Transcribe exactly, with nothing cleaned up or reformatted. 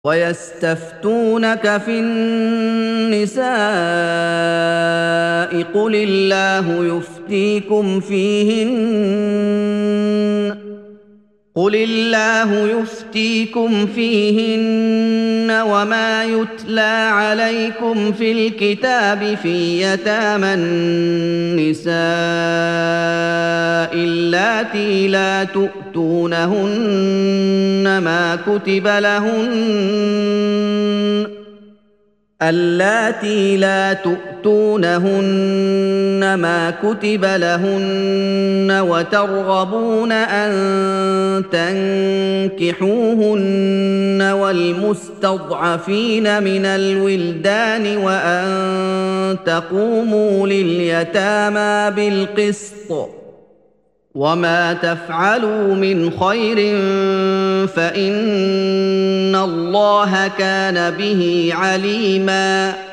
ويستفتونك في النساء قل الله يفتيكم فيهن قل الله يفتيكم فيهن وما يتلى عليكم في الكتاب في يتامى النساء اللاتي لا تؤتونهن ما كتب لهن اللاتي لا تؤتونهن ما كتب لهن وترغبون أن تنكحوهن والمستضعفين من الولدان وأن تقوموا لليتامى بالقسط وما تفعلوا من خير فإن الله كان به عليماً